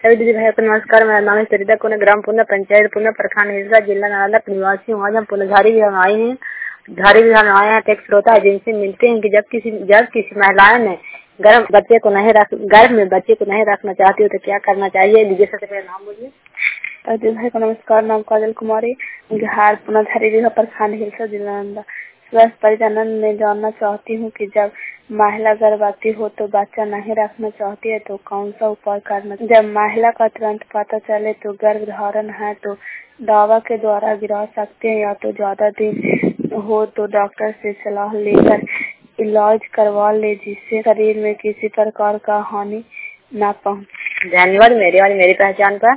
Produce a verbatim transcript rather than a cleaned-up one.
सभी दीदी भाइयों को नमस्कार। मेरा नाम है सरिता कुने, ग्राम पुना, पंचायत पुना, प्रखंड हिलसा, जिला नालंदा निवासी हूँ। आज हम पुनधारी विभाग आए हैं। धारी विभाग आए हैं तो एक श्रोता जिनसे मिलते हैं कि जब किसी जब किसी महिलाएं ने गर्भ बच्चे को नहीं रख गर्भ में बच्चे को नहीं रखना चाहती हो तो क्या करना चाहिए? दीजिए सबसे पहले नाम बोलिए। दीदी भाई को नमस्कार। नाम काजल कुमारी, बिहार पुनधारी विभाग प्रखंड हिलसा, जिला नालंदा। स्वास्थ्य परिजनन में जानना चाहती हूँ कि जब महिला गर्भवती हो तो बच्चा नहीं रखना चाहती है तो कौन सा उपाय करना। जब महिला का तुरंत पता चले तो गर्भ धारण है तो दवा के द्वारा गिरा सकते हैं, या तो ज्यादा दिन हो तो डॉक्टर से सलाह लेकर इलाज करवा ले जिससे शरीर में किसी प्रकार का हानि न पहुंचे। धन्यवाद मेरी वाली मेरी पहचान पर।